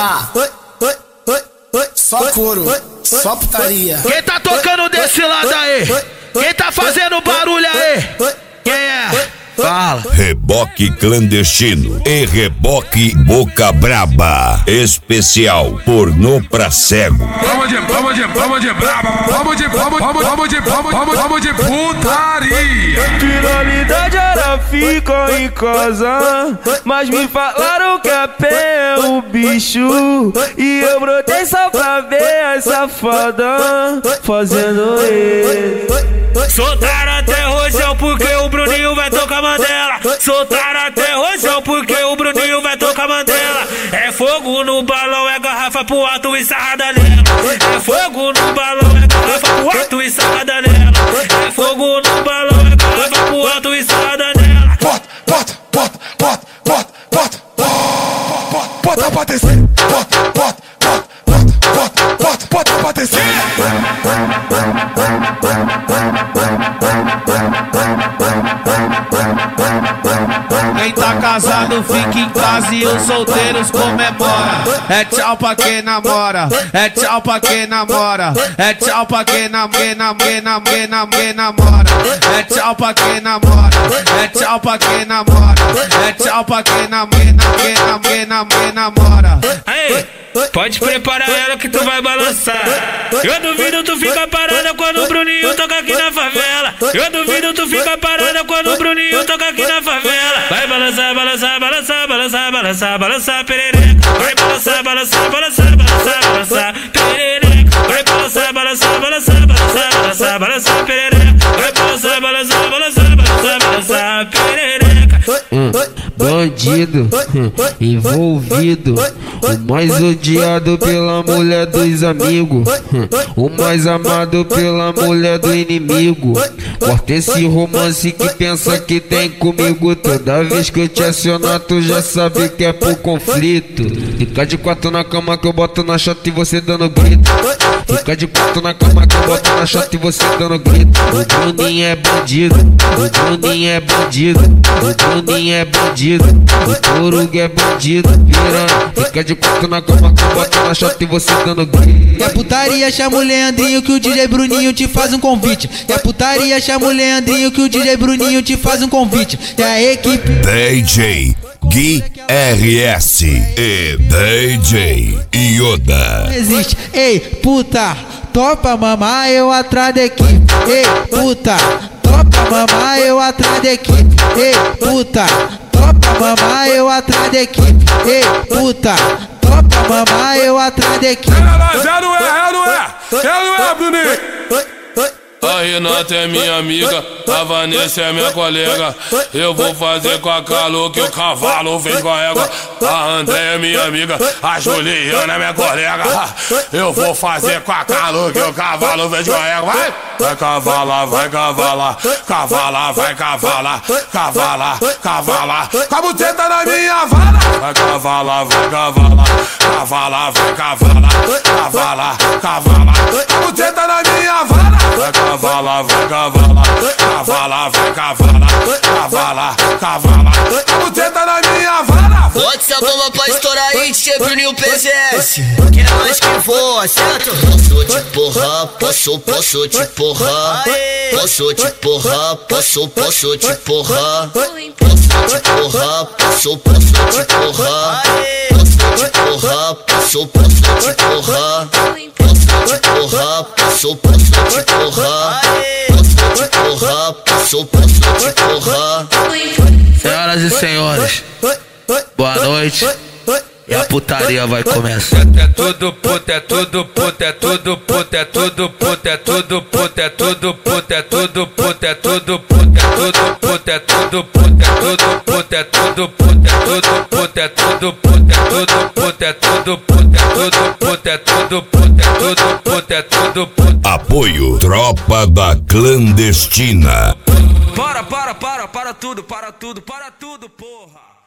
balançar. Só couro, só putaria. Quem tá tocando desse lado aí? Quem tá fazendo barulho aí? Quem é? Fala. Reboque clandestino e reboque boca braba. Especial pornô pra cego. Vamos de braba, vamos de putaria. Finalidade era ficar em casa, mas me falaram que a pé é o bicho. E eu brotei só pra ver essa foda fazendo isso. Soltaram até rojão porque o Bruninho vai tocar Mandela. Soltaram até rojão porque o Bruninho vai tocar Mandela. É fogo no balão, é garrafa pro alto e sarrada nela. É fogo no balão, é garrafa pro alto e sarrada nela. É fogo no balão, é garrafa pro alto e sarrada nela. Bota pra descer, bota pra descer. Quem tá casado fica em casa e os solteiros comemora. É tchau pra quem namora, é tchau pra quem namora, é tchau pra quem namora. É tchau pra quem namora, é tchau pra quem namora, é tchau pra quem namora. Aí, pode preparar ela que tu vai balançar. Eu duvido tu fica parada quando o Bruninho toca aqui na favela. Eu duvido tu fica parada quando o Bruninho toca aqui na favela. Vai balançar, balançar, balançar, balançar, balançar, balançar, perereca. Vai balançar, balançar, balançar, balançar, balançar, perereca. Vai balançar, balançar, balançar, balançar, balançar, balançar, perereca. Vai balançar, balançar, balançar, balançar, balançar, perereca. Bandido, envolvido, o mais odiado pela mulher dos amigos, o mais amado pela mulher do inimigo. Corta esse romance que pensa que tem comigo. Toda vez que eu te acionar, tu já sabe que é por conflito. Fica de quatro na cama que eu boto na chota e você dando grito. Fica de quatro na cama que eu boto na chota e você dando grito. O Bruninho é bandido, o Bruninho é bandido, o Bruninho é bandido, o Coruga é bandido, piranha. Fica de quatro na cama que eu boto na chota e você dando grito. É putaria, chama o Leandrinho que o DJ Bruninho te faz um convite. É putaria, chama o Leandrinho que o DJ Bruninho te faz um convite. É a equipe DJ Gui RS e DJ Yoda. Existe, ei, puta, topa mamar eu atrás da equipe. Ei, puta, topa mamar eu atrás da equipe. Ei, puta, topa mamar eu atrás da equipe. Ei, puta, topa mamar eu atrás da equipe. Não é, Bruninho. A Renata é minha amiga, a Vanessa é minha colega. Eu vou fazer com a Calu que o cavalo vem com a égua. A André é minha amiga, a Juliana é minha colega. Eu vou fazer com a Calu que o cavalo vem com a égua. Vai cavalar, vai cavalar, cavalar, vai cavalar, cavalar, cavalar. Com a buceta na minha vara. Vai cavalar, vai cavalar, cavalar, vai cavalar, cavalar, cavalar. Com a buceta na minha vara. Vai cavalar, vai cavalar, cavalar, vai cavalar, cavalar, cavalar. Com a buceta na minha vara. Bota essa bomba pra estourar aí, DJ Bruninho PZS. Que é mais que voa, certo? Posso te porrar, posso te porrar. Posso te porrar, posso te porrar. Posso te porrar, posso te porrar. Posso te porrar, posso te porrar. Posso te porrar, posso te porrar. Posso te porrar, posso te porrar. Senhoras e senhores, boa noite. E a putaria vai começar. É tudo puto, é tudo puto, é tudo puto, é tudo puto, é tudo puto, é tudo puto, é tudo puto, é tudo puto, é tudo puto, é tudo puto, é tudo puto, é tudo puto, é tudo puto, é tudo puto, é tudo puto, é tudo puto, é tudo puto, é tudo puto, é tudo puto, é tudo puto. Apoio Tropa da Clandestina. Para tudo, porra.